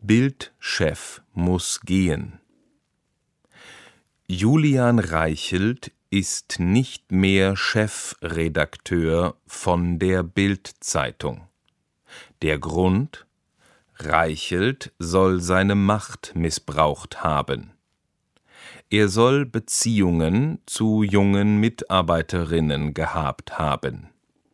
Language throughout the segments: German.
Bild-Chef muss gehen. Julian Reichelt ist nicht mehr Chefredakteur von der Bild-Zeitung. Der Grund: Reichelt soll seine Macht missbraucht haben. Er soll Beziehungen zu jungen Mitarbeiterinnen gehabt haben.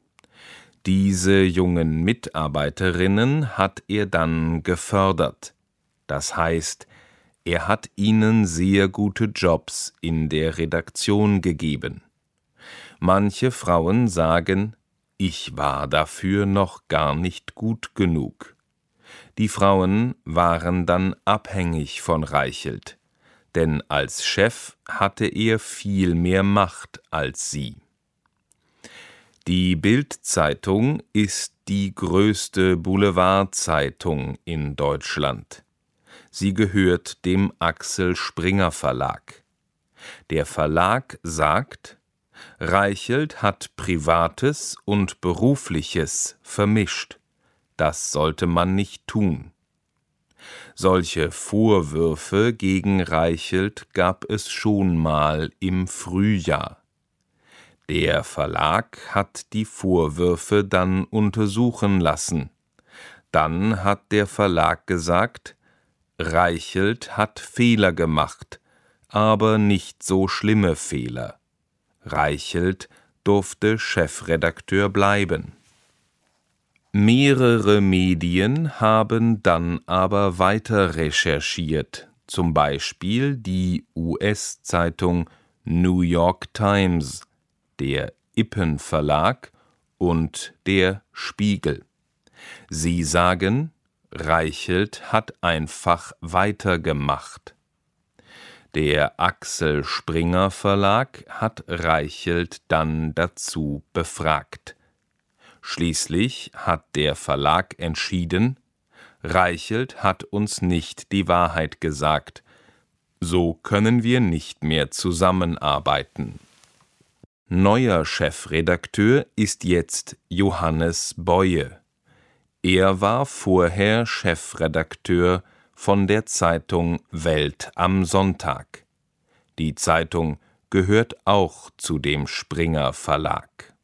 Diese jungen Mitarbeiterinnen hat er dann gefördert. Das heißt, er hat ihnen sehr gute Jobs in der Redaktion gegeben. Manche Frauen sagen, ich war dafür noch gar nicht gut genug. Die Frauen waren dann abhängig von Reichelt, denn als Chef hatte er viel mehr Macht als sie. Die Bild-Zeitung ist die größte Boulevardzeitung in Deutschland. Sie gehört dem Axel Springer Verlag. Der Verlag sagt, Reichelt hat Privates und Berufliches vermischt. Das sollte man nicht tun. Solche Vorwürfe gegen Reichelt gab es schon mal im Frühjahr. Der Verlag hat die Vorwürfe dann untersuchen lassen. Dann hat der Verlag gesagt, Reichelt hat Fehler gemacht, aber nicht so schlimme Fehler. Reichelt durfte Chefredakteur bleiben. Mehrere Medien haben dann aber weiter recherchiert, zum Beispiel die US-Zeitung New York Times, der Ippen Verlag und der Spiegel. Sie sagen, Reichelt hat einfach weitergemacht. Der Axel Springer Verlag hat Reichelt dann dazu befragt. Schließlich hat der Verlag entschieden, Reichelt hat uns nicht die Wahrheit gesagt. So können wir nicht mehr zusammenarbeiten. Neuer Chefredakteur ist jetzt Johannes Boye. Er war vorher Chefredakteur von der Zeitung Welt am Sonntag. Die Zeitung gehört auch zu dem Springer Verlag.